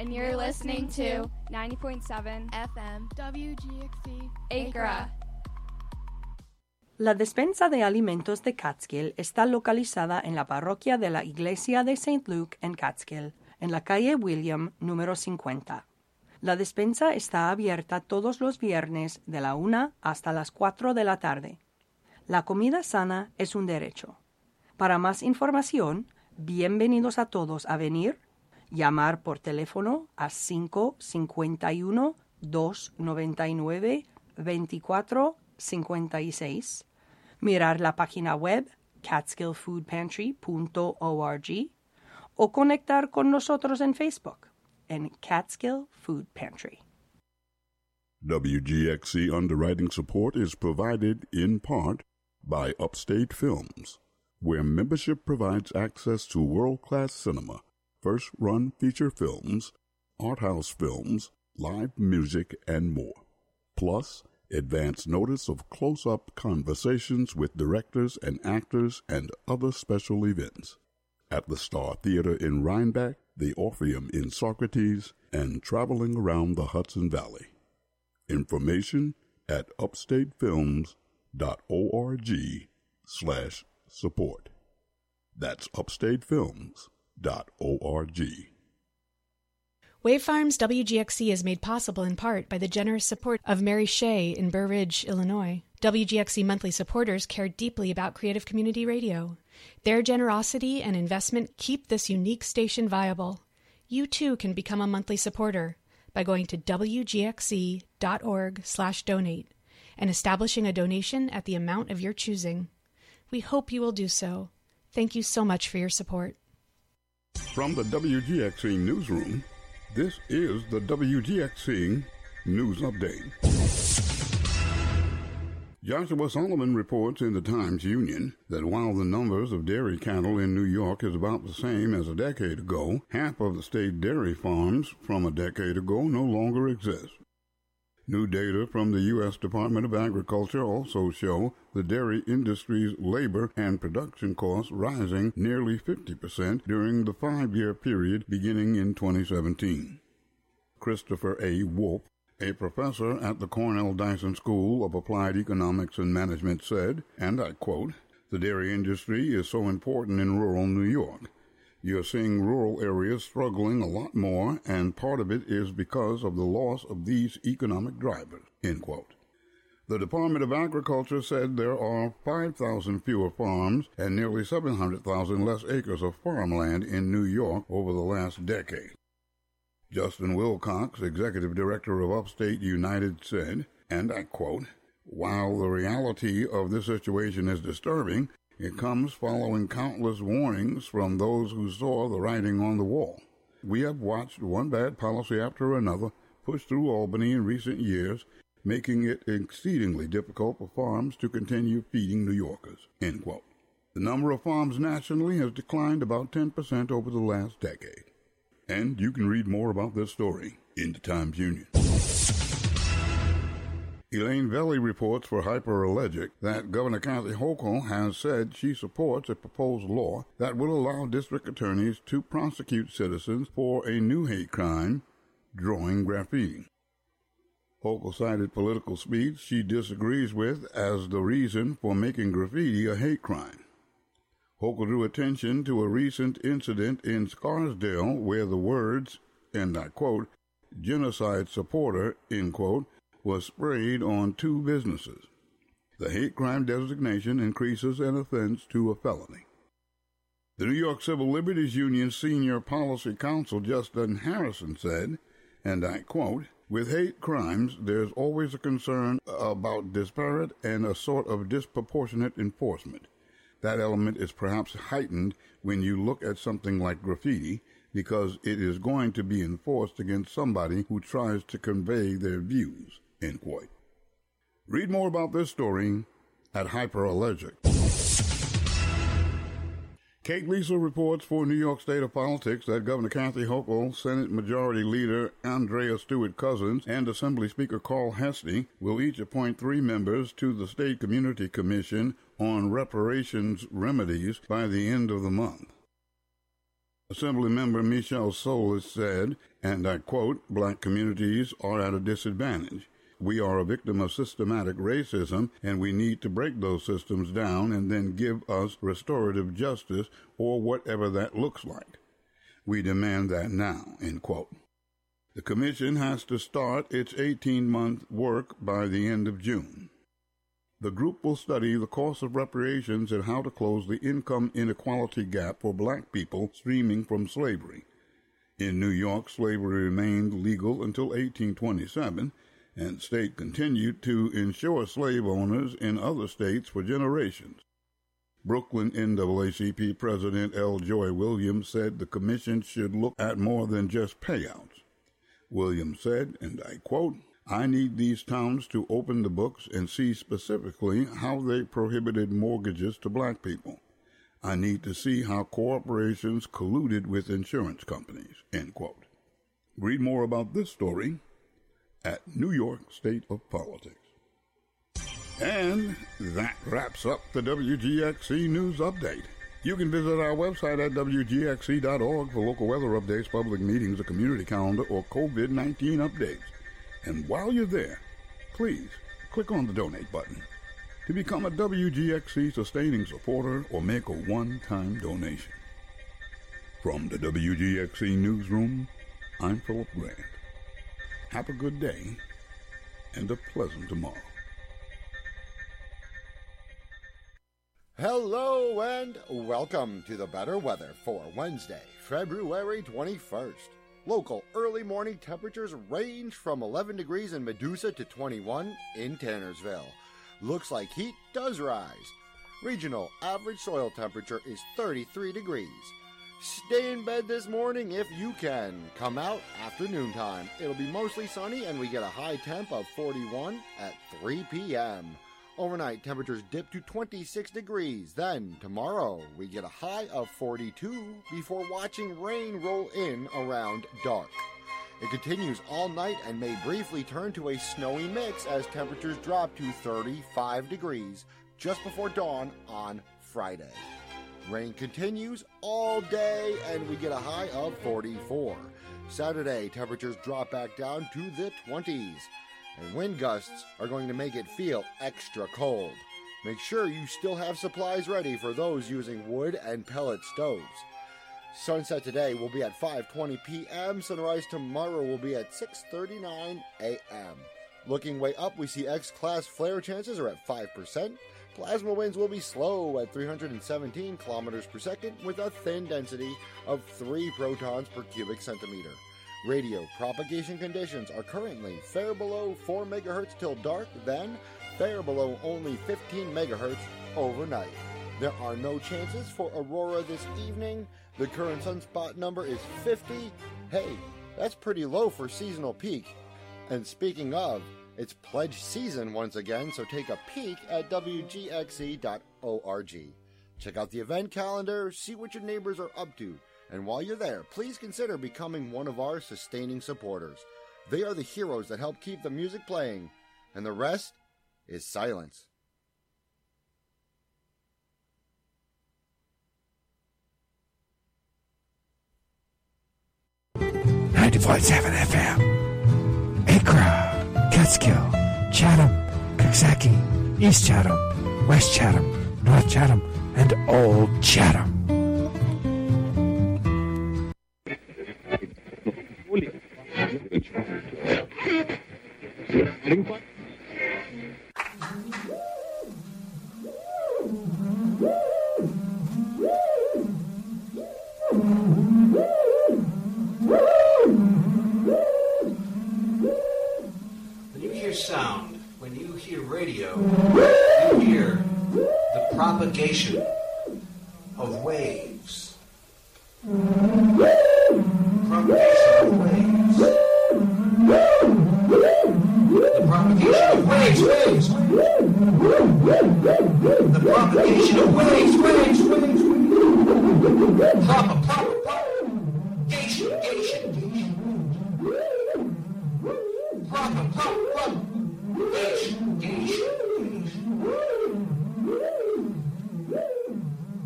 And you're listening to 90.7 FM WGXC Acra. La despensa de alimentos de Catskill está localizada en la parroquia de la Iglesia de St. Luke en Catskill, en la calle William, número 50. La despensa está abierta todos los viernes de la 1 hasta las 4 de la tarde. La comida sana es un derecho. Para más información, bienvenidos a todos a venir, llamar por teléfono a 551-299-2456, mirar la página web catskillfoodpantry.org o conectar con nosotros en Facebook en Catskill Food Pantry. WGXC underwriting support is provided in part by Upstate Films, where membership provides access to world-class cinema, first-run feature films, art house films, live music, and more. Plus, advance notice of close-up conversations with directors and actors and other special events. At the Star Theater in Rhinebeck, the Orpheum in Socrates, and traveling around the Hudson Valley. Information at upstatefilms.org/support. That's upstatefilms.org. Wave Farms WGXC is made possible in part by the generous support of Mary Shea in Burr Ridge, Illinois. WGXC monthly supporters care deeply about creative community radio. Their generosity and investment keep this unique station viable. You too can become a monthly supporter by going to wgxc.org/donate and establishing a donation at the amount of your choosing. We hope you will do so. Thank you so much for your support. From the WGXC newsroom, this is the WGXC News Update. Joshua Solomon reports in the Times-Union that while the numbers of dairy cattle in New York is about the same as a decade ago, half of the state dairy farms from a decade ago no longer exist. New data from the U.S. Department of Agriculture also show the dairy industry's labor and production costs rising nearly 50% during the 5-year period beginning in 2017. Christopher A. Wolf, a professor at the Cornell Dyson School of Applied Economics and Management, said, and I quote, "The dairy industry is so important in rural New York. You're seeing rural areas struggling a lot more, and part of it is because of the loss of these economic drivers," end quote. The Department of Agriculture said there are 5,000 fewer farms and nearly 700,000 less acres of farmland in New York over the last decade. Justin Wilcox, executive director of Upstate United, said, and I quote, "While the reality of this situation is disturbing, it comes following countless warnings from those who saw the writing on the wall. We have watched one bad policy after another push through Albany in recent years, making it exceedingly difficult for farms to continue feeding New Yorkers," end quote. The number of farms nationally has declined about 10% over the last decade. And you can read more about this story in the Times-Union. Elaine Velli reports for Hyperallergic that Governor Kathy Hochul has said she supports a proposed law that will allow district attorneys to prosecute citizens for a new hate crime, drawing graffiti. Hochul cited political speech she disagrees with as the reason for making graffiti a hate crime. Hochul drew attention to a recent incident in Scarsdale where the words, and I quote, "genocide supporter," end quote, was sprayed on 2 businesses. The hate crime designation increases an offense to a felony. The New York Civil Liberties Union Senior Policy Counsel Justin Harrison said, and I quote, "With hate crimes, there's always a concern about disparate and a sort of disproportionate enforcement. That element is perhaps heightened when you look at something like graffiti, because it is going to be enforced against somebody who tries to convey their views," end quote. Read more about this story at Hyperallergic. Kate Lisa reports for New York State of Politics that Governor Kathy Hochul, Senate Majority Leader Andrea Stewart Cousins, and Assembly Speaker Carl Heastie will each appoint 3 members to the State Community Commission on Reparations Remedies by the end of the month. Assemblymember Michelle Solis said, And I quote, "Black communities are at a disadvantage. We are a victim of systematic racism, and we need to break those systems down and then give us restorative justice, or whatever that looks like. We demand that now," end quote. The commission has to start its 18-month work by the end of June. The group will study the cost of reparations and how to close the income inequality gap for black people stemming from slavery. In New York, slavery remained legal until 1827, and the state continued to insure slave owners in other states for generations. Brooklyn NAACP President L. Joy Williams said the commission should look at more than just payouts. Williams said, and I quote, "I need these towns to open the books and see specifically how they prohibited mortgages to black people. I need to see how corporations colluded with insurance companies," end quote. Read more about this story at New York State of Politics. And that wraps up the WGXC News Update. You can visit our website at WGXC.org for local weather updates, public meetings, a community calendar, or COVID-19 updates. And while you're there, please click on the donate button to become a WGXC sustaining supporter or make a one-time donation. From the WGXC Newsroom, I'm Philip Grant. Have a good day and a pleasant tomorrow. Hello and welcome to the better weather for Wednesday, February 21st. Local early morning temperatures range from 11 degrees in Medusa to 21 in Tannersville. Looks like heat does rise. Regional average soil temperature is 33 degrees. Stay in bed this morning if you can. Come out after noontime. It'll be mostly sunny and we get a high temp of 41 at 3 p.m. Overnight temperatures dip to 26 degrees. Then tomorrow we get a high of 42 before watching rain roll in around dark. It continues all night and may briefly turn to a snowy mix as temperatures drop to 35 degrees just before dawn on Friday. Rain continues all day and we get a high of 44. Saturday, temperatures drop back down to the 20s. And wind gusts are going to make it feel extra cold. Make sure you still have supplies ready for those using wood and pellet stoves. Sunset today will be at 5:20 p.m. Sunrise tomorrow will be at 6:39 a.m. Looking way up, we see X-class flare chances are at 5%. Plasma winds will be slow at 317 kilometers per second with a thin density of 3 protons per cubic centimeter. Radio propagation conditions are currently fair below 4 megahertz till dark, then fair below only 15 megahertz overnight. There are no chances for aurora this evening. The current sunspot number is 50. Hey, that's pretty low for seasonal peak. And speaking of, it's pledge season once again, so take a peek at WGXC.org. Check out the event calendar, see what your neighbors are up to. And while you're there, please consider becoming one of our sustaining supporters. They are the heroes that help keep the music playing, and the rest is silence. 94.7 FM. Accra, Catskill, Chatham, Coxsackie, East Chatham, West Chatham, North Chatham, and Old Chatham. Sound. When you hear radio, you hear the propagation of waves. Propagation of waves. The propagation of waves. The propagation of waves.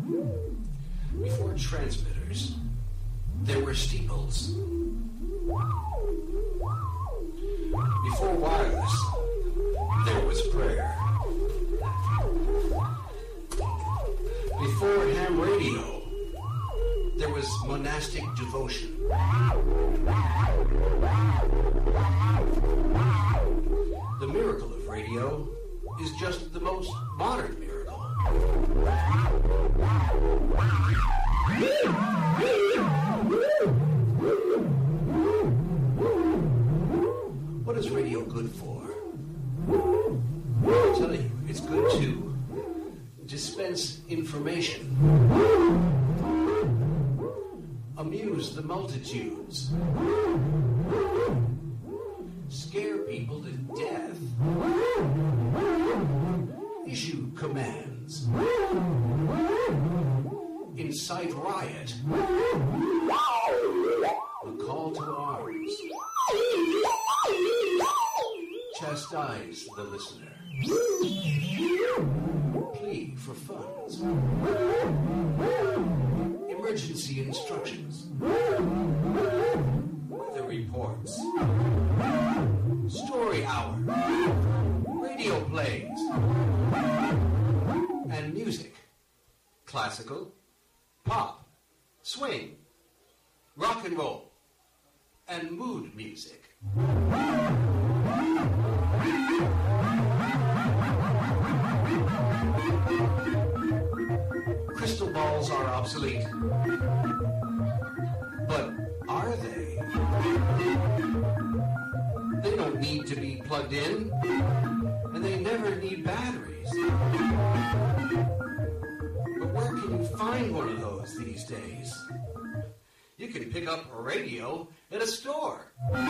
Before transmitters, there were steeples. Before wireless, there was prayer. Before ham radio, there was monastic devotion. The miracle of radio is just the most modern miracle. What is radio good for? I'll tell you, it's good to dispense information, amuse the multitudes, scare people to death, issue commands, incite riot, a call to arms, chastise the listener, plea for funds, emergency instructions, weather reports, story hour, radio plays, and music. Classical, pop, swing, rock and roll, and mood music. Crystal balls are obsolete. But are they? They don't need to be plugged in, and they never need batteries. But where can you find one of those these days? You can pick up a radio at a store.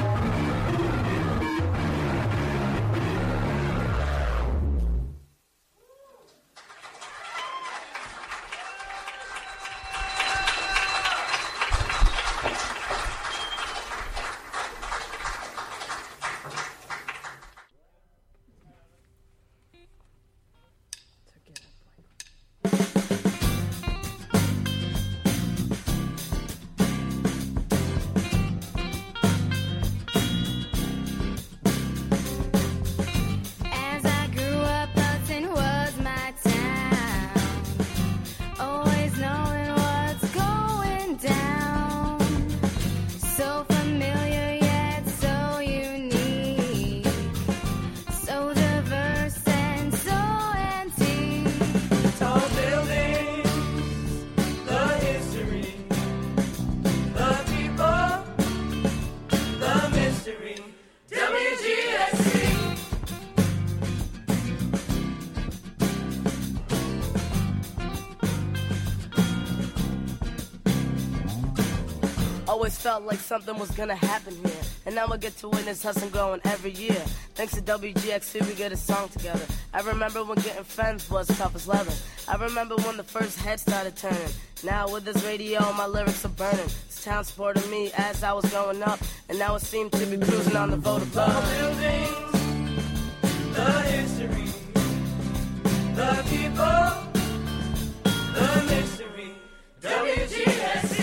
Always felt like something was gonna happen here, and now I get to witness hustling growing every year. Thanks to WGXC, we get a song together. I remember when getting friends was tough as leather. I remember when the first head started turning. Now with this radio, my lyrics are burning. This town supported me as I was growing up, and now it seems to be cruising on the vote of love. The buildings, the history, the people, the mystery. WGXC.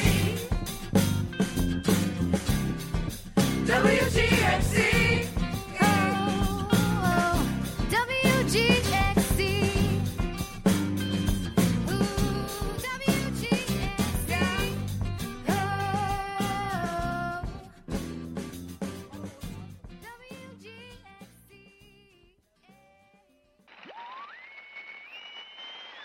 WGXC. Oh, WGXC. Ooh, WGXC. Oh, WGXC.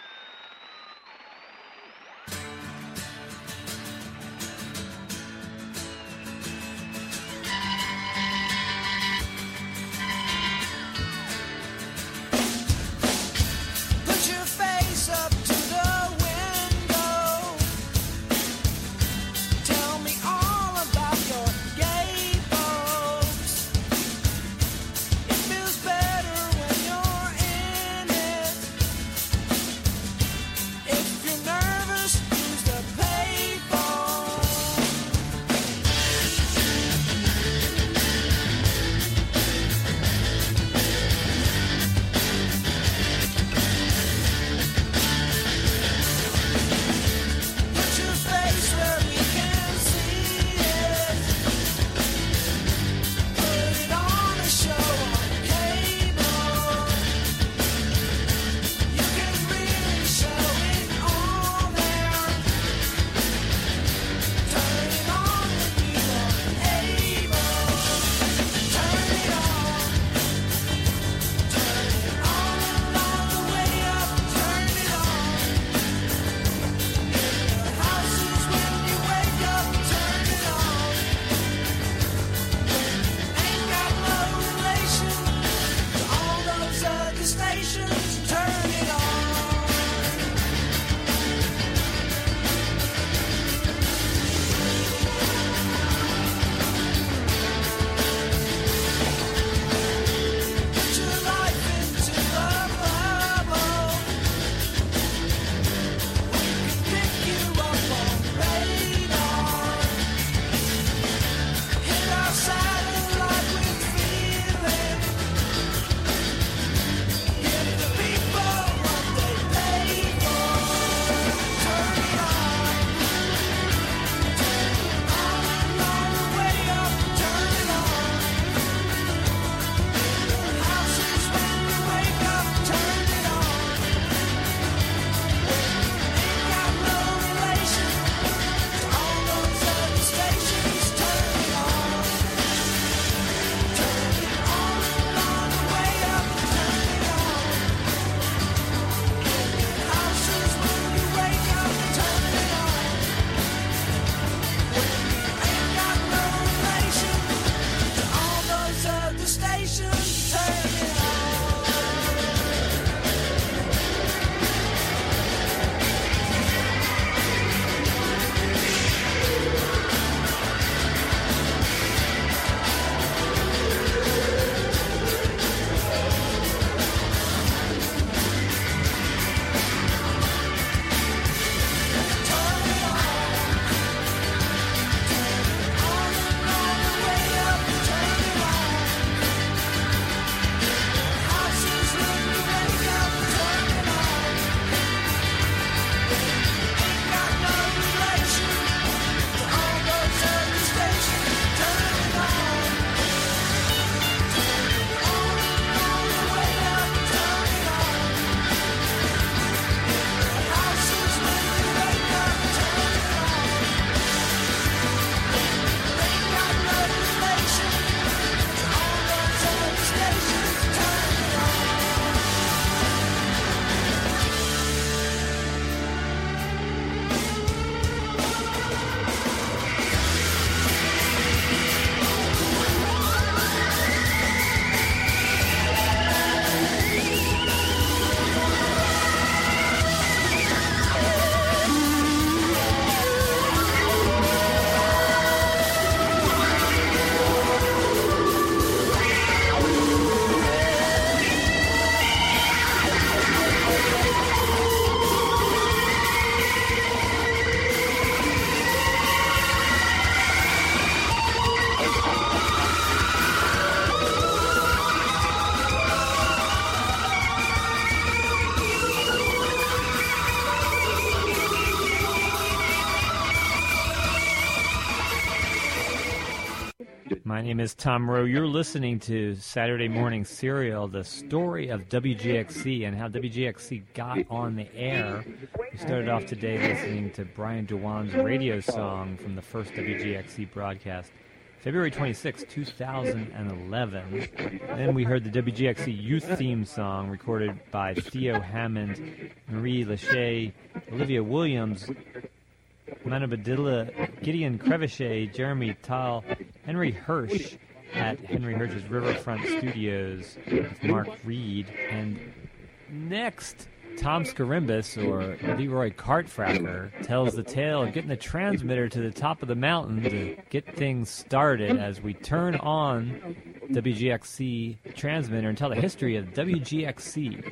My name is Tom Rowe. You're listening to Saturday Morning Serial, the story of WGXC and how WGXC got on the air. We started off today listening to Brian Dewan's radio song from the first WGXC broadcast, February 26, 2011. Then we heard the WGXC youth theme song recorded by Theo Hammond, Marie Lachey, Olivia Williams, Manabadilla, Gideon Crevichet, Jeremy Tal, Henry Hirsch at Henry Hirsch's Riverfront Studios with Mark Reed. And next, Tom Skirimbis, or Leroy Cartfracker, tells the tale of getting the transmitter to the top of the mountain to get things started as we turn on WGXC transmitter and tell the history of WGXC.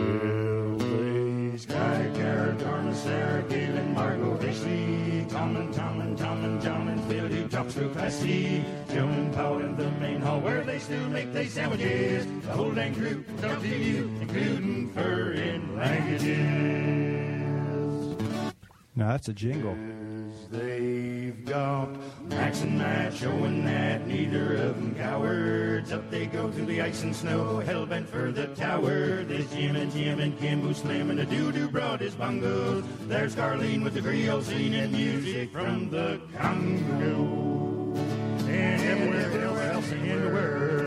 Sky, Garrett, Dorman, Sarah, Galen, Margot, Ashley, Tom and John and Phil, who drops through Class C, Joan and Paul in the main hall where they still make they sandwiches. The whole dang crew talk to you, including furrin languages. No, that's a jingle. They've got Max and Matt showing that neither of them cowards. Up they go through the ice and snow, hell-bent for the tower. There's Jim and Kim who slamming the doo-doo brought his bongos. There's Garlene with the Creole scene and music from the Congo. And everywhere else in the world,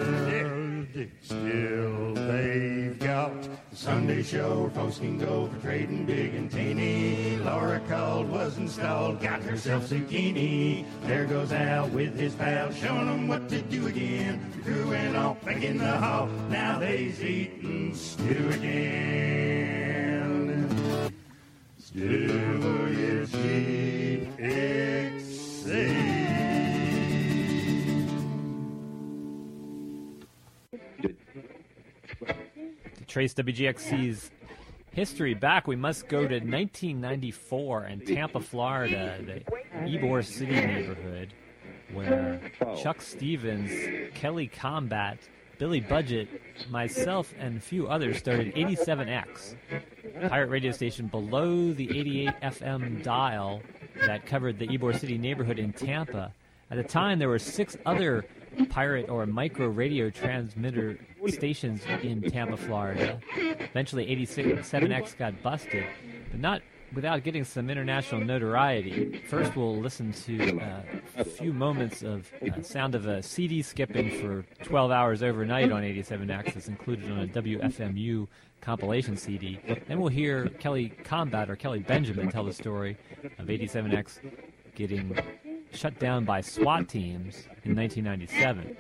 still they've got the Sunday show. Folks can go for trading big and teeny. Laura called, was installed, got herself zucchini. There goes Al with his pal, showing them what to do again. The crew went off back in the hall, now they's eating stew again. Still is GXC. To trace WGXC's history back, we must go to 1994 in Tampa, Florida, the Ybor City neighborhood, where Chuck Stevens, Kelly Combat, Billy Budget, myself, and a few others started 87X, a pirate radio station below the 88 FM dial that covered the Ybor City neighborhood in Tampa. At the time, there were 6 other pirate or micro radio transmitter stations in Tampa, Florida. Eventually, 87X got busted, but not without getting some international notoriety. First, we'll listen to a few moments of sound of a CD skipping for 12 hours overnight on 87X that's included on a WFMU compilation CD. Then we'll hear Kelly Combat, or Kelly Benjamin, tell the story of 87X getting shut down by SWAT teams in 1997.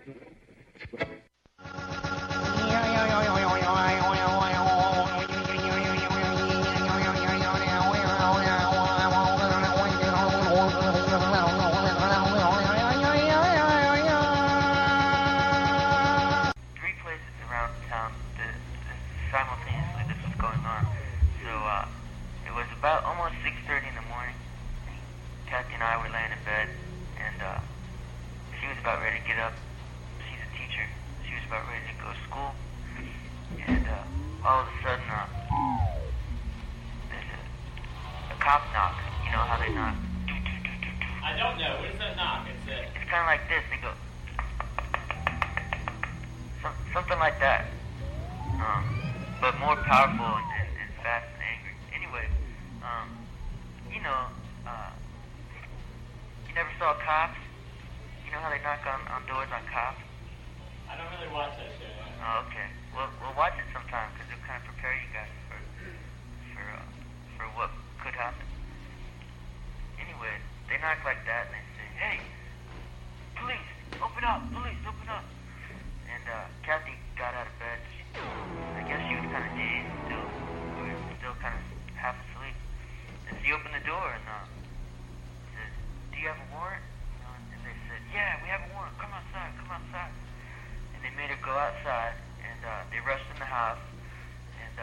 Simultaneously this was going on. So it was about almost 6:30 in the morning. Kathy and I were laying in bed, and she was about ready to get up. She's a teacher. She was about ready to go to school. And all of a sudden, there's a cop knock. You know how they knock? I don't know. What is that knock? It's kind of like this. They go... something like that. But more powerful and fast and angry. Anyway, you know, you never saw Cops? You know how they knock on doors on Cops? I don't really watch that show. Oh, okay. Well, we'll watch it sometime because it'll kind of prepare you guys for what could happen. Anyway, they knock like that and they say, "Hey, police, open up! Police, open up!" And Kathy got out of bed. I guess she was kind of dazed still. We were still kind of half asleep. And she opened the door and said, "Do you have a warrant?" And they said, "Yeah, we have a warrant. Come outside, come outside." And they made her go outside, and they rushed in the house, and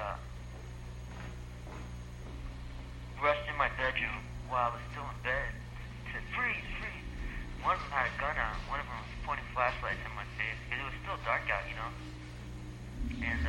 rushed in my bedroom while I was still in bed. Said, "Freeze, freeze." One of them had a gun out. One of them was pointing flashlights in my face because it was still dark out, you know. And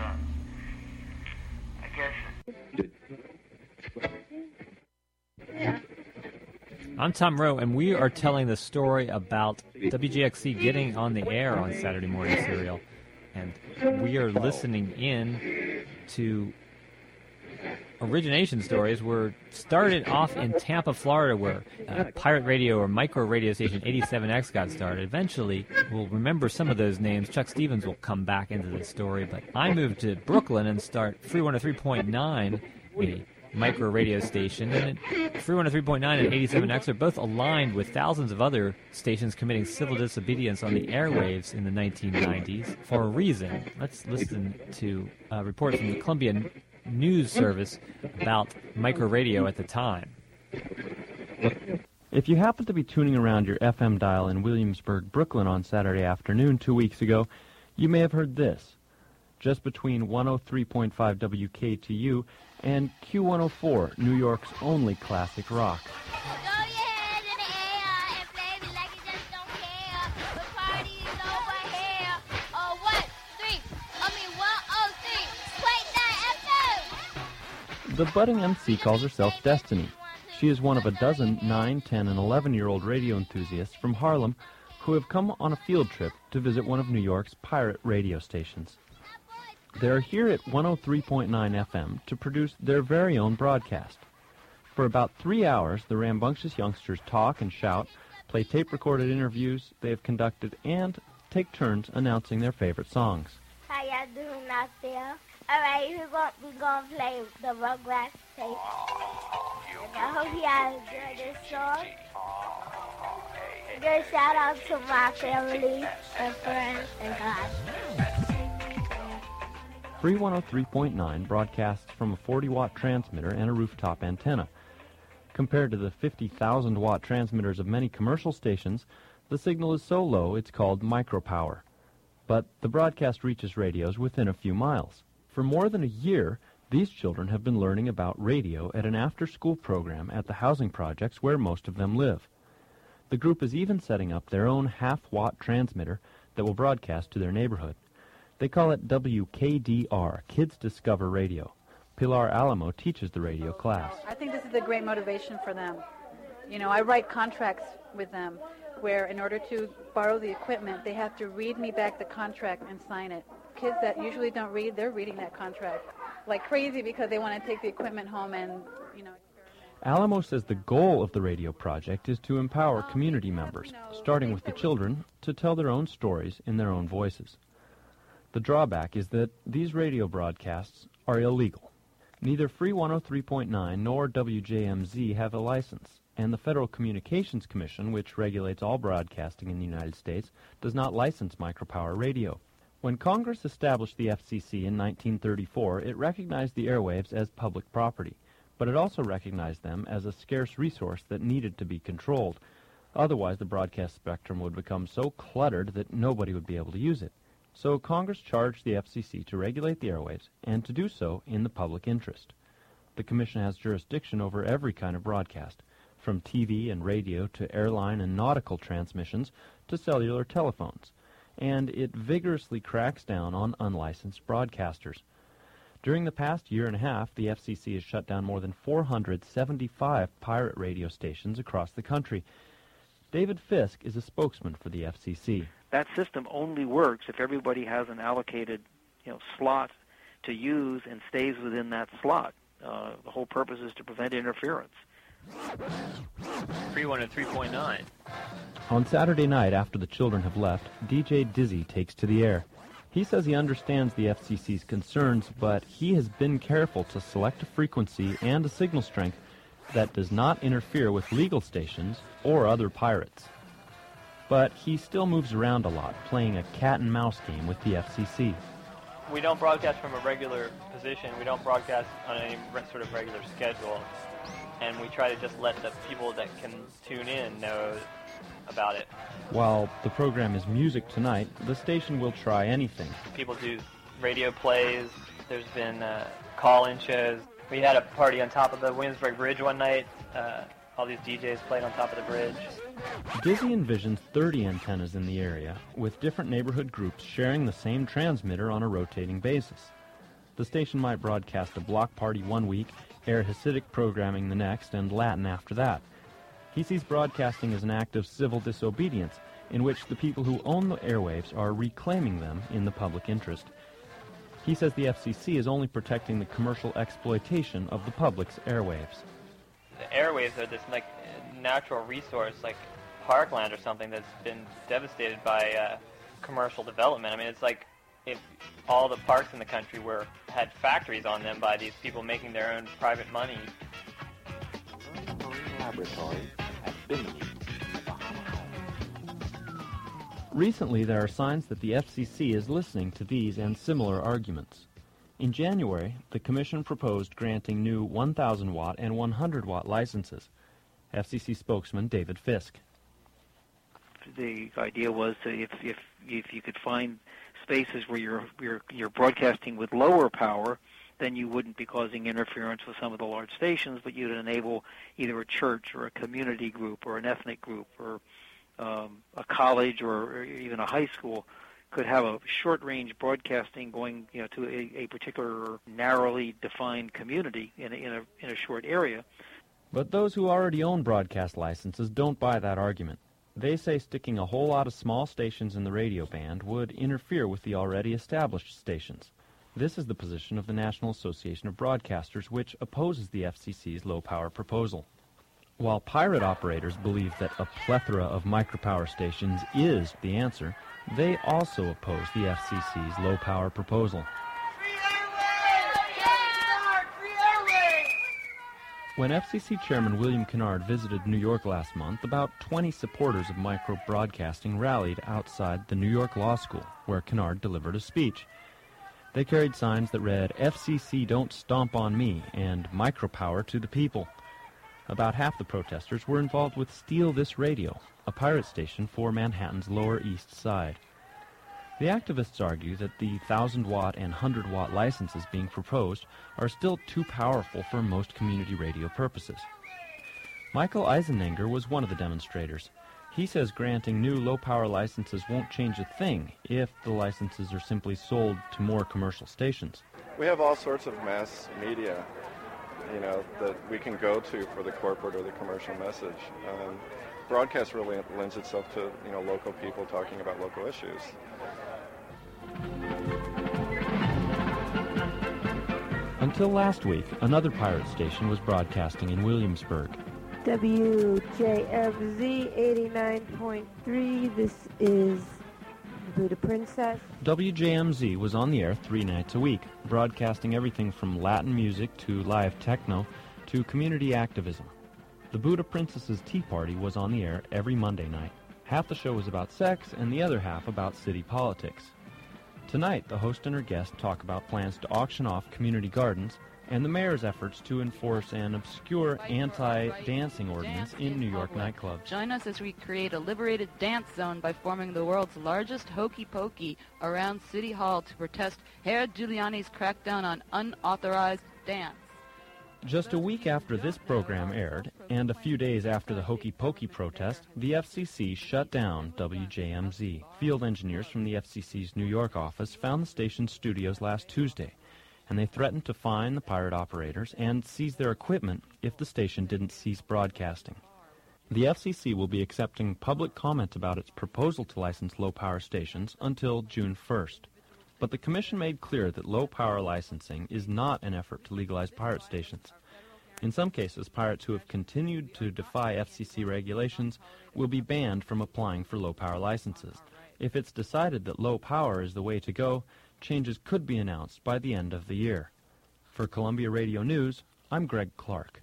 I guess I'm Tom Rowe, and we are telling the story about WGXC getting on the air on Saturday Morning Serial. And we are listening in to origination stories were started off in Tampa, Florida, where pirate radio or micro radio station 87X got started. Eventually, we'll remember some of those names. Chuck Stevens will come back into the story, but I moved to Brooklyn and start Free 103.9, a micro radio station, and Free 103.9 and 87X are both aligned with thousands of other stations committing civil disobedience on the airwaves in the 1990s for a reason. Let's listen to a report from the Columbia News Service about micro radio at the time. If you happen to be tuning around your FM dial in Williamsburg, Brooklyn on Saturday afternoon 2 weeks ago, you may have heard this. Just between 103.5 WKTU and Q104, New York's only classic rock. The budding MC calls herself Destiny. She is one of a dozen 9, 10, and 11-year-old radio enthusiasts from Harlem who have come on a field trip to visit one of New York's pirate radio stations. They are here at 103.9 FM to produce their very own broadcast. For about 3 hours, the rambunctious youngsters talk and shout, play tape-recorded interviews they have conducted, and take turns announcing their favorite songs. How y'all doing out there? All right, we're gonna play the Rugrats tape. I hope y'all enjoy this song. Good shout out to my family and friends and God. Free 103.9 broadcasts from a 40-watt transmitter and a rooftop antenna. Compared to the 50,000-watt transmitters of many commercial stations, the signal is so low it's called micropower. But the broadcast reaches radios within a few miles. For more than a year, these children have been learning about radio at an after-school program at the housing projects where most of them live. The group is even setting up their own half-watt transmitter that will broadcast to their neighborhood. They call it WKDR, Kids Discover Radio. Pilar Alamo teaches the radio class. I think this is a great motivation for them. You know, I write contracts with them where in order to borrow the equipment, they have to read me back the contract and sign it. Kids that usually don't read, they're reading that contract like crazy because they want to take the equipment home and, you know. Alamo says the goal of the radio project is to empower community members, starting with the children, to tell their own stories in their own voices. The drawback is that these radio broadcasts are illegal. Neither Free 103.9 nor WJMZ have a license, and the Federal Communications Commission, which regulates all broadcasting in the United States, does not license micropower radio. When Congress established the FCC in 1934, it recognized the airwaves as public property, but it also recognized them as a scarce resource that needed to be controlled. Otherwise, the broadcast spectrum would become so cluttered that nobody would be able to use it. So Congress charged the FCC to regulate the airwaves, and to do so in the public interest. The Commission has jurisdiction over every kind of broadcast, from TV and radio to airline and nautical transmissions to cellular telephones, and it vigorously cracks down on unlicensed broadcasters. During the past year and a half, the FCC has shut down more than 475 pirate radio stations across the country. David Fisk is a spokesman for the FCC. That system only works if everybody has an allocated, slot to use and stays within that slot. The whole purpose is to prevent interference. Free 103.9. On Saturday night, after the children have left, DJ Dizzy takes to the air. He says he understands the FCC's concerns, but he has been careful to select a frequency and a signal strength that does not interfere with legal stations or other pirates. But he still moves around a lot, playing a cat-and-mouse game with the FCC. We don't broadcast from a regular position. We don't broadcast on any sort of regular schedule. And we try to just let the people that can tune in know about it. While the program is Music Tonight, the station will try anything. People do radio plays. There's been call-in shows. We had a party on top of the Williamsburg Bridge one night. All these DJs played on top of the bridge. Dizzy envisions 30 antennas in the area, with different neighborhood groups sharing the same transmitter on a rotating basis. The station might broadcast a block party one week, air Hasidic programming the next, and Latin after that. He sees broadcasting as an act of civil disobedience in which the people who own the airwaves are reclaiming them in the public interest. He says the FCC is only protecting the commercial exploitation of the public's airwaves. The airwaves are this like natural resource, like parkland or something that's been devastated by commercial development. I mean, it's like if all the parks in the country had factories on them by these people making their own private money. Laboratory at Bimini. Recently, there are signs that the FCC is listening to these and similar arguments. In January, the Commission proposed granting new 1,000-watt and 100-watt licenses. FCC spokesman David Fisk. The idea was that if you could find spaces where you're broadcasting with lower power, then you wouldn't be causing interference with some of the large stations, but you'd enable either a church or a community group or an ethnic group or a college or even a high school could have a short-range broadcasting going, to a particular narrowly defined community in a short area. But those who already own broadcast licenses don't buy that argument. They say sticking a whole lot of small stations in the radio band would interfere with the already established stations. This is the position of the National Association of Broadcasters, which opposes the FCC's low-power proposal. While pirate operators believe that a plethora of micropower stations is the answer, they also oppose the FCC's low-power proposal. When FCC Chairman William Kennard visited New York last month, about 20 supporters of micro-broadcasting rallied outside the New York Law School, where Kennard delivered a speech. They carried signs that read, "FCC don't stomp on me," and "Micropower to the people." About half the protesters were involved with Steal This Radio, a pirate station for Manhattan's Lower East Side. The activists argue that the 1,000-watt and 100-watt licenses being proposed are still too powerful for most community radio purposes. Michael Eisenenger was one of the demonstrators. He says granting new low-power licenses won't change a thing if the licenses are simply sold to more commercial stations. We have all sorts of mass media, that we can go to for the corporate or the commercial message. Broadcast really lends itself to, local people talking about local issues. Until last week, another pirate station was broadcasting in Williamsburg. WJFZ 89.3, this is Buddha Princess. WJMZ was on the air 3 nights a week, broadcasting everything from Latin music to live techno to community activism. The Buddha Princess's Tea Party was on the air every Monday night. Half the show was about sex and the other half about city politics. Tonight, the host and her guest talk about plans to auction off community gardens and the mayor's efforts to enforce an obscure anti-dancing ordinance in New York nightclubs. Join us as we create a liberated dance zone by forming the world's largest hokey pokey around City Hall to protest Herr Giuliani's crackdown on unauthorized dance. Just a week after this program aired, and a few days after the Hokey Pokey protest, the FCC shut down WJMZ. Field engineers from the FCC's New York office found the station's studios last Tuesday, and they threatened to fine the pirate operators and seize their equipment if the station didn't cease broadcasting. The FCC will be accepting public comment about its proposal to license low-power stations until June 1st. But the Commission made clear that low-power licensing is not an effort to legalize pirate stations. In some cases, pirates who have continued to defy FCC regulations will be banned from applying for low-power licenses. If it's decided that low power is the way to go, changes could be announced by the end of the year. For Columbia Radio News, I'm Greg Clark.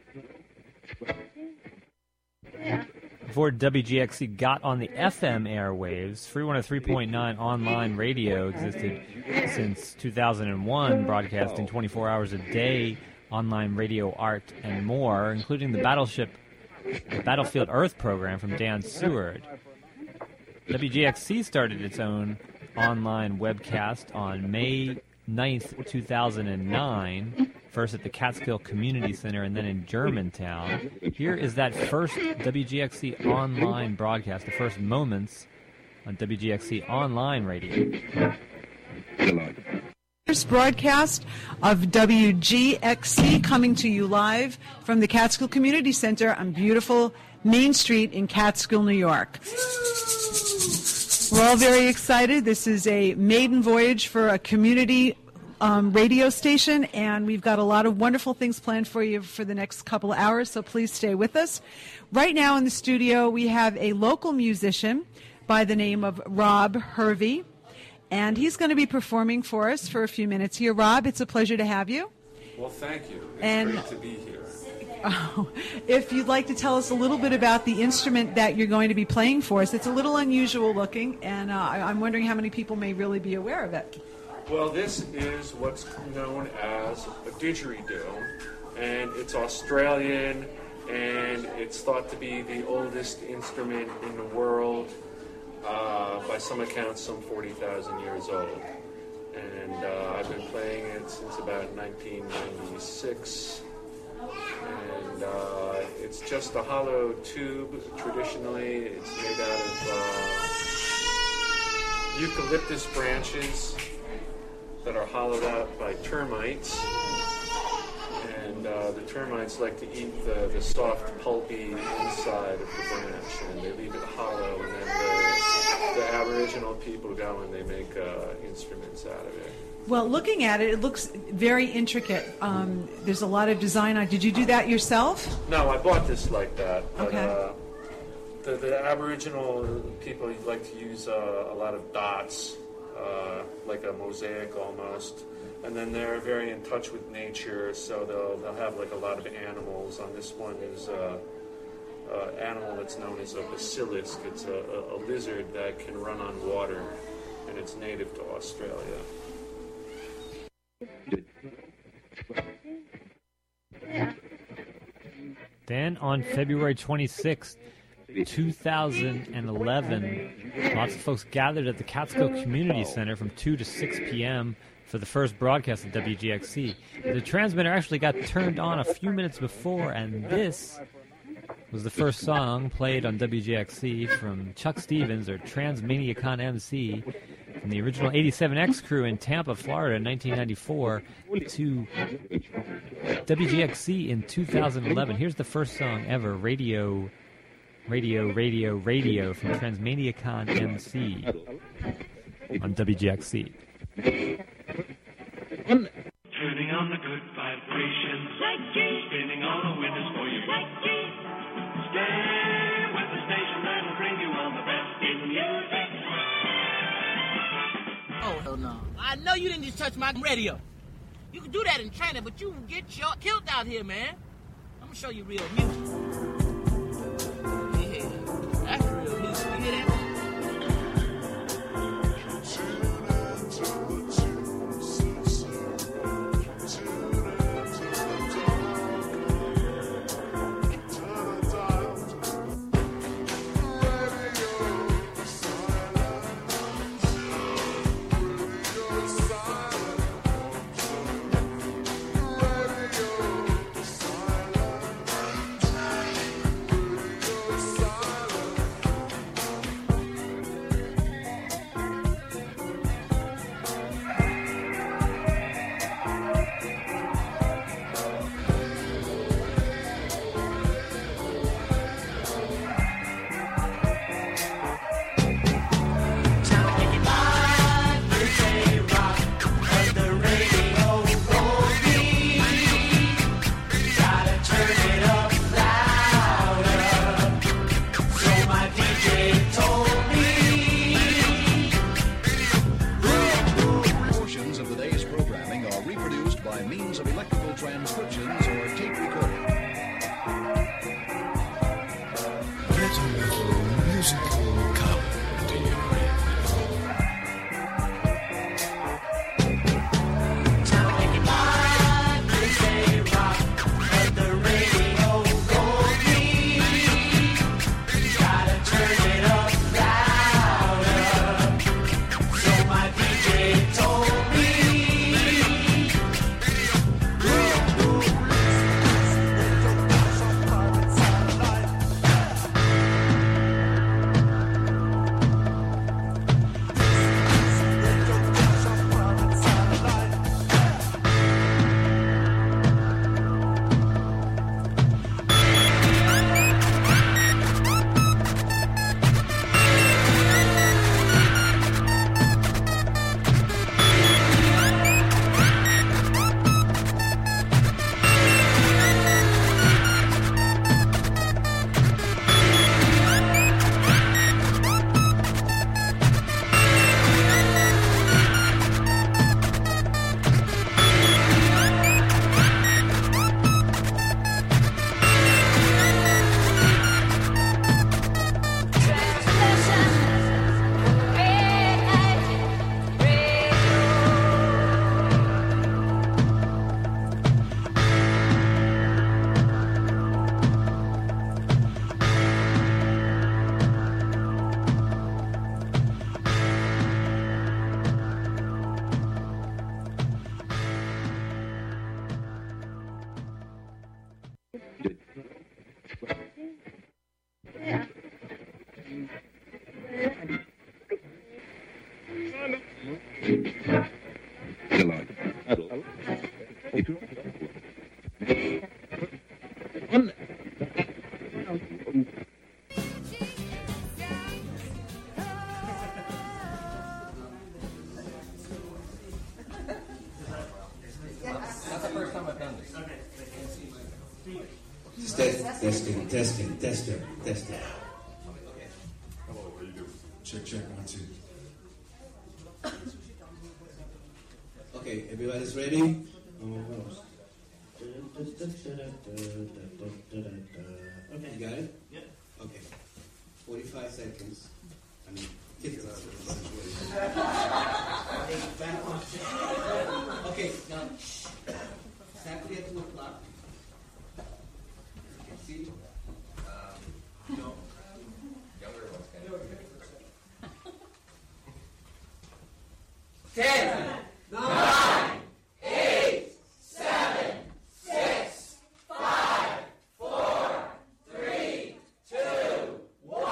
Before WGXC got on the FM airwaves, Free 103.9 online radio existed since 2001, broadcasting 24 hours a day, online radio, art, and more, including the Battlefield Earth program from Dan Seward. WGXC started its own online webcast on May 9th, 2009, first at the Catskill Community Center and then in Germantown. Here is that first WGXC online broadcast, the first moments on WGXC online radio. First broadcast of WGXC coming to you live from the Catskill Community Center on beautiful Main Street in Catskill, New York. We're all very excited. This is a maiden voyage for a community radio station, and we've got a lot of wonderful things planned for you for the next couple of hours, so please stay with us. Right now in the studio, we have a local musician by the name of Rob Hervey, and he's going to be performing for us for a few minutes here. Rob, it's a pleasure to have you. Well, thank you. It's And- great to be here. If you'd like to tell us a little bit about the instrument that you're going to be playing for us, it's a little unusual looking, and I'm wondering how many people may really be aware of it. Well, this is what's known as a didgeridoo, and it's Australian, and it's thought to be the oldest instrument in the world, by some accounts some 40,000 years old. And I've been playing it since about 1996. And it's just a hollow tube. Traditionally, it's made out of eucalyptus branches that are hollowed out by termites. And the termites like to eat the soft, pulpy inside of the branch, and they leave it hollow, and then the Aboriginal people go and they make instruments out of it. Well, looking at it, it looks very intricate. There's a lot of design on it. Did you do that yourself? No, I bought this like that. But, Okay. The Aboriginal people like to use a lot of dots, like a mosaic almost. And then they're very in touch with nature, so they'll have like a lot of animals. On this one is an animal that's known as a basilisk. It's a lizard that can run on water, and it's native to Australia. Then on February 26th, 2011, lots of folks gathered at the Catskill Community Center from 2 to 6 p.m. for the first broadcast of WGXC. The transmitter actually got turned on a few minutes before, and this was the first song played on WGXC from Chuck Stevens, or Transmaniacon MC, from the original 87X crew in Tampa, Florida in 1994 to WGXC in 2011. Here's the first song ever, Radio from Transmaniacon MC on WGXC. Turning on the good vibrations, spinning all the windows for you. Stay with the station that'll bring you all the best in music. Oh, hell no. I know you didn't just touch my radio. You can do that in China, but you get killed out here, man. I'm gonna show you real music. Yeah, that's real music. You hear that? That's the first time I've done this. Testing. Hello, how you doing? Check, 1, 2. Okay, everybody's ready? Okay, you got it? Yeah. Okay. 45 seconds. I mean, 50 seconds. Okay, now, exactly at 2 o'clock. You can see. No. Younger ones can. 10, 9, 8, 7, 6, 5, 4, 3, 2, 1.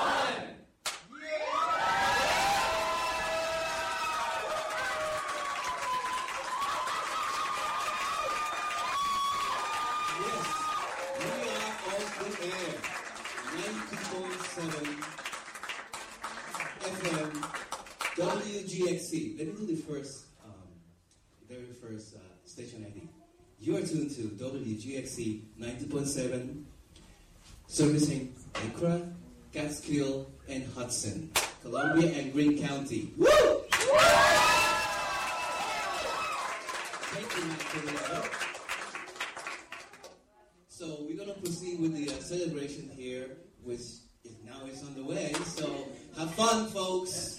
FM WGXC. Let me do the very first station ID. You are tuned to WGXC 90.7, servicing Accra, Catskill, and Hudson, Columbia and Greene County. Woo! Thank you, Matt. So we're going to proceed with the celebration here, which now is on the way. So have fun, folks.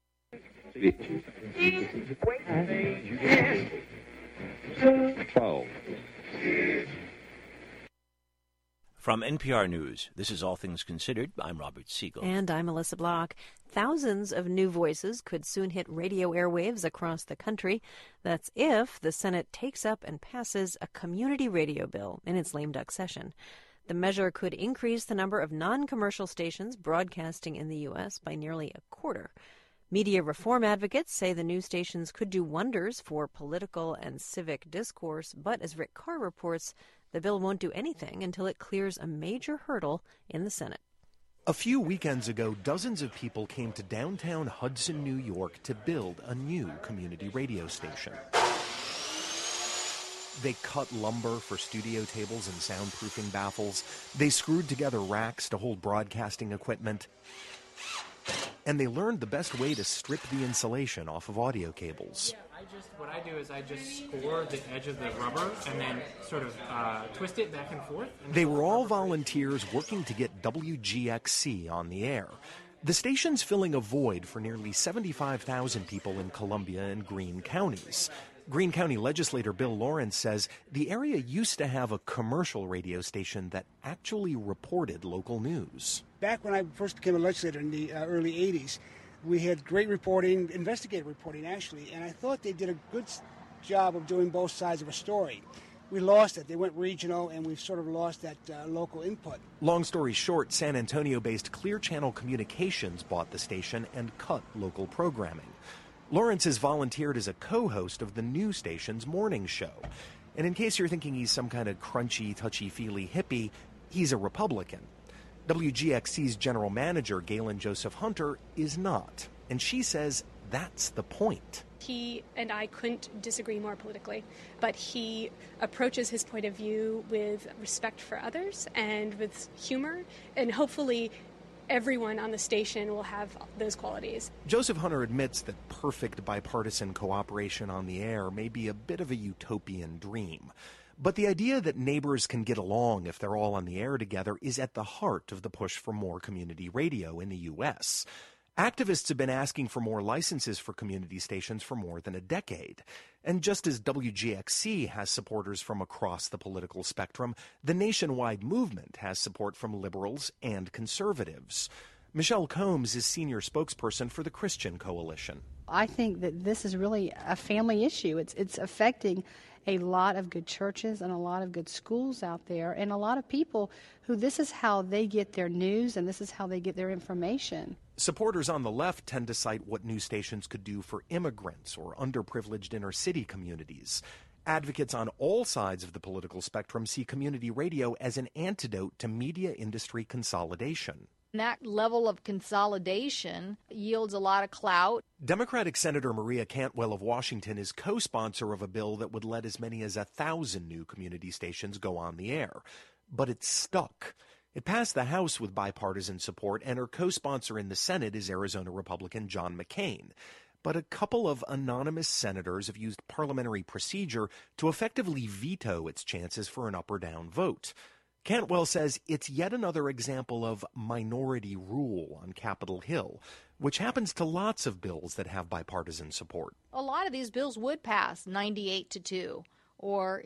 From NPR News, this is All Things Considered. I'm Robert Siegel. And I'm Melissa Block. Thousands of new voices could soon hit radio airwaves across the country. That's if the Senate takes up and passes a community radio bill in its lame duck session. The measure could increase the number of non-commercial stations broadcasting in the U.S. by nearly a quarter. Media reform advocates say the new stations could do wonders for political and civic discourse, but as Rick Carr reports, the bill won't do anything until it clears a major hurdle in the Senate. A few weekends ago, dozens of people came to downtown Hudson, New York to build a new community radio station. They cut lumber for studio tables and soundproofing baffles. They screwed together racks to hold broadcasting equipment. And they learned the best way to strip the insulation off of audio cables. Yeah, what I do is I just score the edge of the rubber and then sort of twist it back and forth. They were all volunteers working to get WGXC on the air. The station's filling a void for nearly 75,000 people in Columbia and Greene counties. Greene County legislator Bill Lawrence says the area used to have a commercial radio station that actually reported local news. Back when I first became a legislator in the early 80s, we had great reporting, investigative reporting actually, and I thought they did a good job of doing both sides of a story. We lost it. They went regional, and we've sort of lost that local input. Long story short, San Antonio-based Clear Channel Communications bought the station and cut local programming. Lawrence has volunteered as a co-host of the new station's morning show. And in case you're thinking he's some kind of crunchy, touchy-feely hippie, he's a Republican. WGXC's general manager, Galen Joseph Hunter, is not. And she says that's the point. He and I couldn't disagree more politically, but he approaches his point of view with respect for others and with humor, and hopefully everyone on the station will have those qualities. Joseph Hunter admits that perfect bipartisan cooperation on the air may be a bit of a utopian dream. But the idea that neighbors can get along if they're all on the air together is at the heart of the push for more community radio in the U.S. Activists have been asking for more licenses for community stations for more than a decade. And just as WGXC has supporters from across the political spectrum, the nationwide movement has support from liberals and conservatives. Michelle Combs is senior spokesperson for the Christian Coalition. I think that this is really a family issue. It's affecting a lot of good churches and a lot of good schools out there, and a lot of people who this is how they get their news and this is how they get their information. Supporters on the left tend to cite what news stations could do for immigrants or underprivileged inner-city communities. Advocates on all sides of the political spectrum see community radio as an antidote to media industry consolidation. That level of consolidation yields a lot of clout. Democratic Senator Maria Cantwell of Washington is co-sponsor of a bill that would let as many as 1,000 new community stations go on the air. But it's stuck. It passed the House with bipartisan support, and her co-sponsor in the Senate is Arizona Republican John McCain. But a couple of anonymous senators have used parliamentary procedure to effectively veto its chances for an up or down vote. Cantwell says it's yet another example of minority rule on Capitol Hill, which happens to lots of bills that have bipartisan support. A lot of these bills would pass 98-2 or,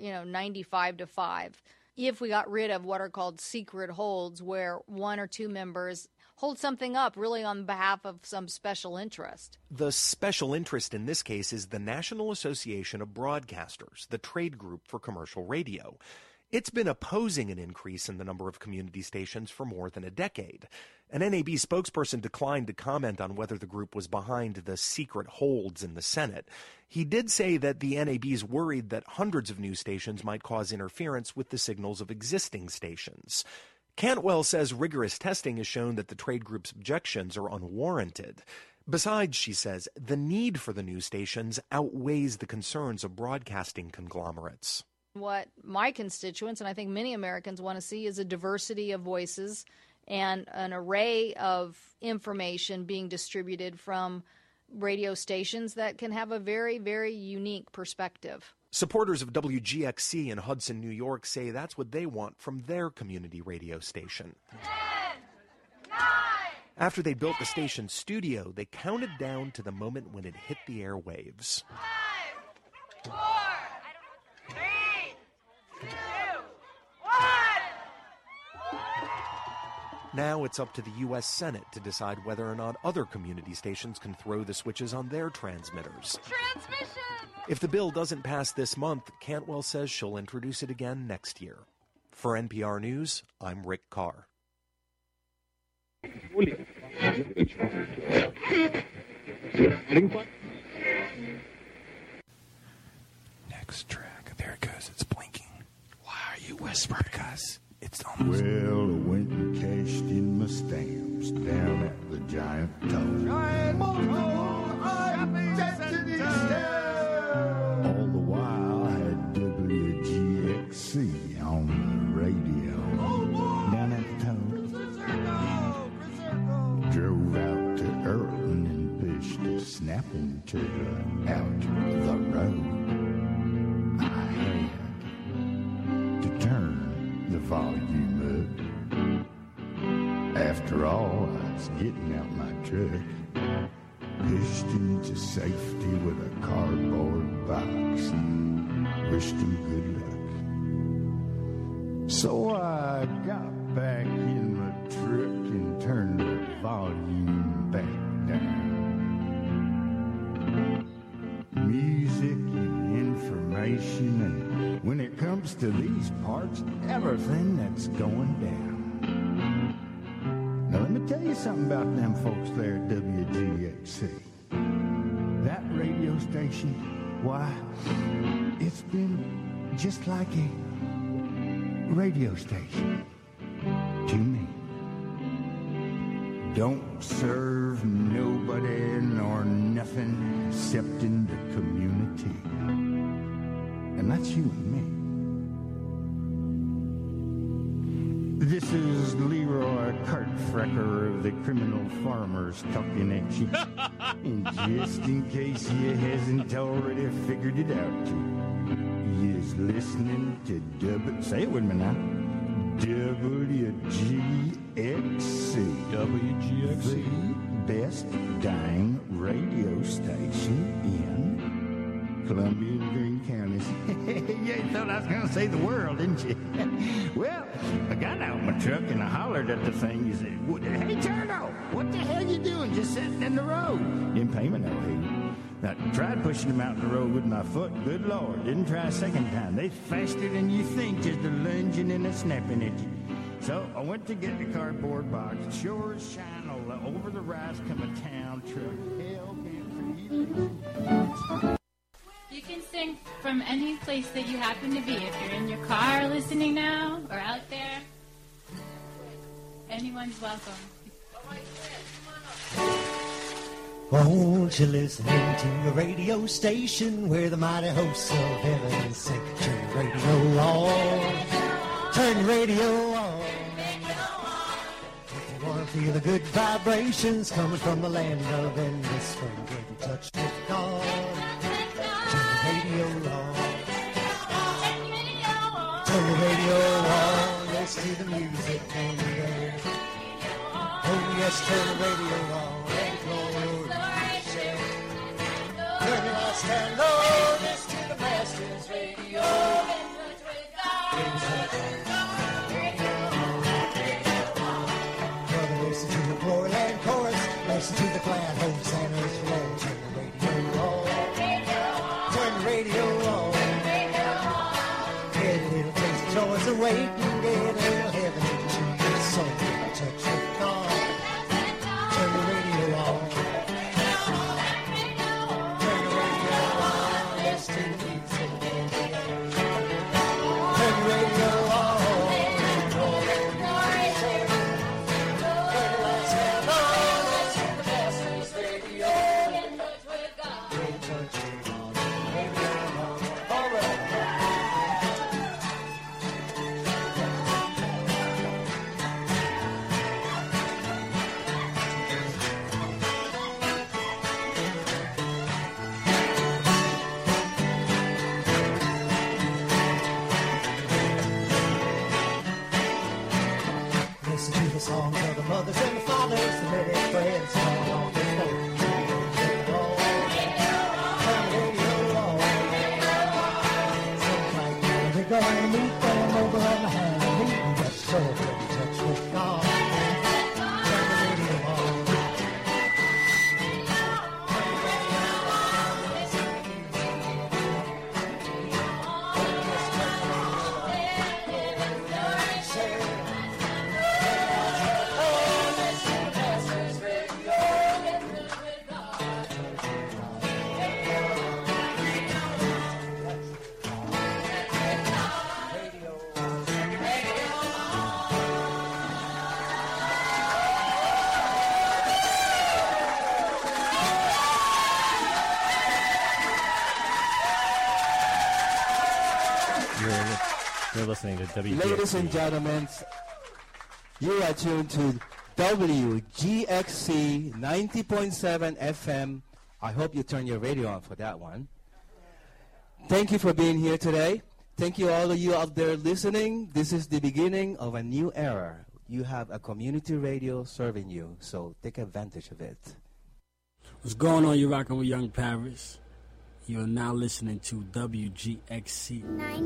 95-5 if we got rid of what are called secret holds, where one or two members hold something up really on behalf of some special interest. The special interest in this case is the National Association of Broadcasters, the trade group for commercial radio. It's been opposing an increase in the number of community stations for more than a decade. An NAB spokesperson declined to comment on whether the group was behind the secret holds in the Senate. He did say that the NAB is worried that hundreds of new stations might cause interference with the signals of existing stations. Cantwell says rigorous testing has shown that the trade group's objections are unwarranted. Besides, she says, the need for the new stations outweighs the concerns of broadcasting conglomerates. What my constituents, and I think many Americans, want to see is a diversity of voices and an array of information being distributed from radio stations that can have a very, very unique perspective. Supporters of WGXC in Hudson, New York say that's what they want from their community radio station. 10, 9, After they built the station's studio, they counted down to the moment when it hit the airwaves. 5, 4, 3, 2, 1. Now it's up to the U.S. Senate to decide whether or not other community stations can throw the switches on their transmitters. Transmission! If the bill doesn't pass this month, Cantwell says she'll introduce it again next year. For NPR News, I'm Rick Carr. Next track. There it goes. It's blinking. Why are you whispering? Because it's almost... Well, I went and cashed in my stamps down at the Giant Toe. All the while I had WGXC on the radio. Down at the Toe. Drove out to Erwin and pushed a snapping turtle out the road. I had to turn the volume up. After all, I was getting out my truck, pushed into safety with a cardboard box, and wished him good luck. So I got back in my truck and turned the volume back down. Music and information, and when it comes to these parts, everything that's going down. Now let me tell you something about them folks there at WGXC. That radio station, why, it's been just like a radio station to me. Don't serve nobody nor nothing except in the community. And that's you and me. This is Leroy Cartfrecker of the Criminal Farmers talking at you. And just in case you hasn't already figured it out, you's listening to say it with me now, WGXC. WGXC. The best dang radio station in Columbia and Greene counties. You thought I was going to say the world, didn't you? Well, I got out of my truck and I hollered at the thing. He said, "Hey, Turtle, what the hell you doing just sitting in the road?" Didn't pay me no heed. I tried pushing them out in the road with my foot. Good Lord, didn't try a second time. They faster than you think, just a lunging and a snapping at you. So I went to get the cardboard box. Sure as shine, all the over the rise come a town truck. You can sing from any place that you happen to be. If you're in your car listening now or out there, anyone's welcome. Won't you listen to the radio station where the mighty hosts of heaven sing? Turn the radio on. Turn the radio on. If you want to feel the good vibrations coming from the land of endless spring, get in touch with God. Turn the radio on. Turn the radio on. Listen to the music on the air. Oh yes, turn the radio on. Turn your lights down low, listen to the Masters Radio. Brother, listen to the Gloryland chorus, listen to the glad hosannas roll. Turn the radio on, turn the radio on. Get a little taste of joys awaiting, get a little heaven into your soul. Get in touch with God, turn the radio on. Songs of the mothers and the fathers, the many friends, all the folks. Turn the radio on. Seems like we're going to meet them over on the hand. Meeting just so good in touch with God. Turn the radio on. You're listening to WGXC. Ladies and gentlemen, you are tuned to WGXC 90.7 FM. I hope you turn your radio on for that one. Thank you for being here today. Thank you all of you out there listening. This is the beginning of a new era. You have a community radio serving you, so take advantage of it. What's going on? You're rocking with Young Paris. You are now listening to WGXC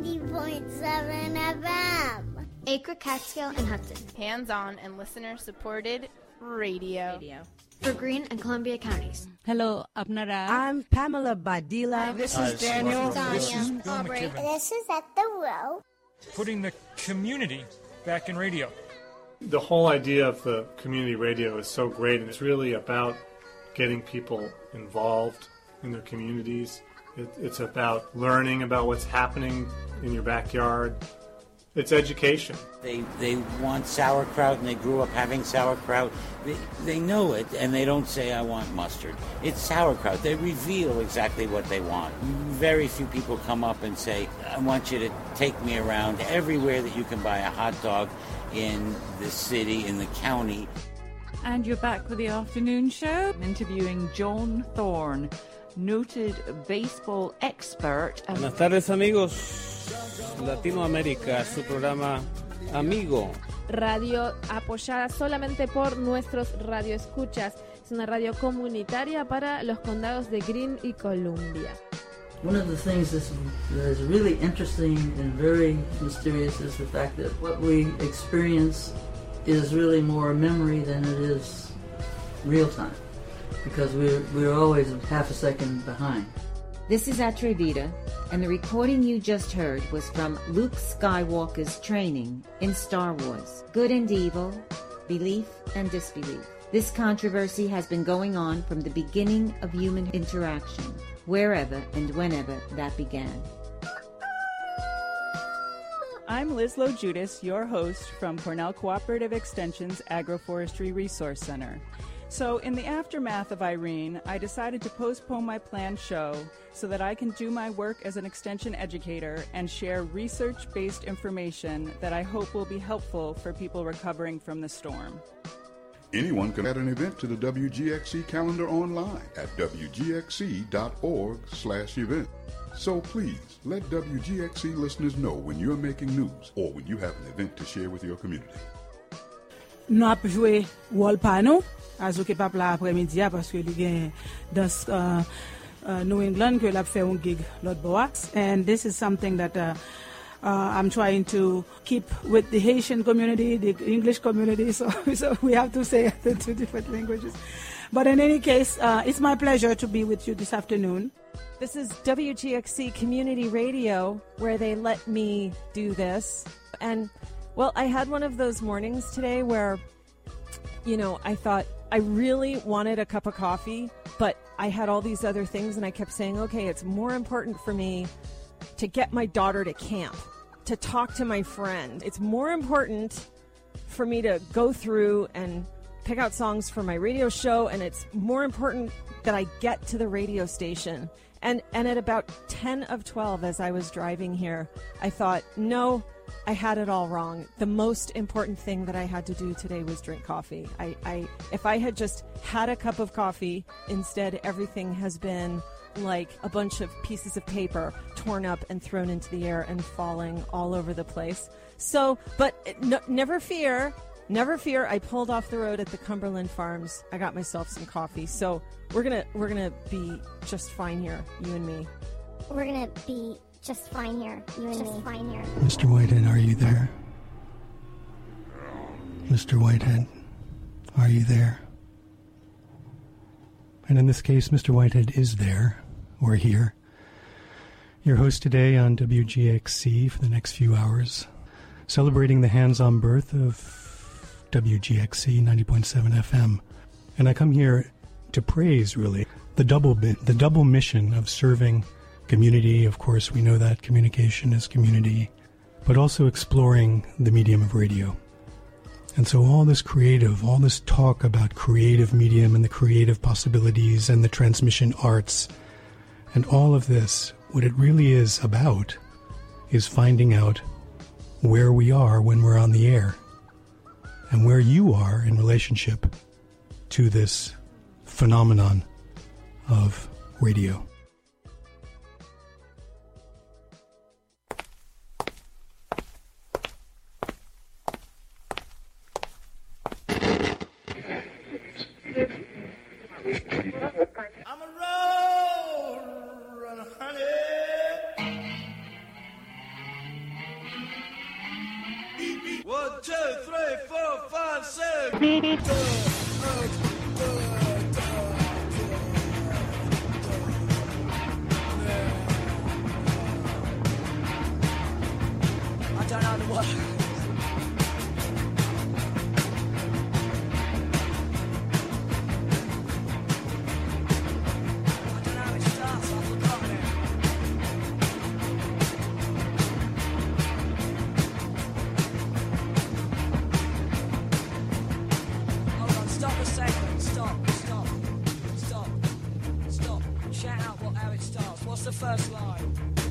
90.7 FM. Acre, Catskill, and Hudson. Hands-on and listener-supported radio. For Greene and Columbia counties. Hello, Apnara. I'm Pamela Badila. This is Daniel. This is Bill Aubrey. This is At the Row. Putting the community back in radio. The whole idea of the community radio is so great, and it's really about getting people involved in their communities. It's about learning about what's happening in your backyard. It's education. They want sauerkraut, and they grew up having sauerkraut. They know it, and they don't say, I want mustard. It's sauerkraut. They reveal exactly what they want. Very few people come up and say, I want you to take me around everywhere that you can buy a hot dog in the city, in the county. And you're back with the afternoon show, interviewing John Thorne, noted baseball expert. Buenas tardes, amigos. Latinoamérica, su programa Amigo. Radio apoyada solamente por nuestros radioescuchas. Es una radio comunitaria para los condados de Greene y Columbia. One of the things that is really interesting and very mysterious is the fact that what we experience is really more memory than it is real time, because we're always half a second behind. This is Atrevita, and the recording you just heard was from Luke Skywalker's training in Star Wars. Good and evil, belief and disbelief. This controversy has been going on from the beginning of human interaction, wherever and whenever that began. I'm Liz Lowe Judas, your host from Cornell Cooperative Extension's Agroforestry Resource Center. So in the aftermath of Irene, I decided to postpone my planned show so that I can do my work as an extension educator and share research-based information that I hope will be helpful for people recovering from the storm. Anyone can add an event to the WGXC calendar online at wgxc.org/event. So please, let WGXC listeners know when you're making news or when you have an event to share with your community. Nous avons joué Wall Pano, à ce que pas l'après-midi, parce que dans New England, que l'a fait un gig l'autre box. And this is something that I'm trying to keep with the Haitian community, the English community, so we have to say the two different languages. But in any case, it's my pleasure to be with you this afternoon. This is WGXC Community Radio, where they let me do this. And, well, I had one of those mornings today where, I thought I really wanted a cup of coffee, but I had all these other things, and I kept saying, okay, it's more important for me to get my daughter to camp, to talk to my friend. It's more important for me to go through and pick out songs for my radio show, and it's more important that I get to the radio station. And at about 10 of 12, as I was driving here, I thought, no, I had it all wrong. The most important thing that I had to do today was drink coffee. If I had just had a cup of coffee, instead everything has been like a bunch of pieces of paper torn up and thrown into the air and falling all over the place. So, but never fear. Never fear, I pulled off the road at the Cumberland Farms. I got myself some coffee. So we're gonna be just fine here, you and me. We're gonna be just fine here, you and me. Fine here. Mr. Whitehead, are you there? Mr. Whitehead, are you there? And in this case, Mr. Whitehead is there, or here. Your host today on WGXC for the next few hours, celebrating the hands-on birth of WGXC 90.7 FM. And I come here to praise, really, the double mission of serving community. Of course, we know that communication is community, but also exploring the medium of radio. And so all this talk about creative medium and the creative possibilities and the transmission arts, and all of this, what it really is about is finding out where we are when we're on the air, and where you are in relationship to this phenomenon of radio. I'm a road runner, honey. 1, 2, 3, 4, 5, 6. I don't know the words. Shout out how it starts. What's the first line?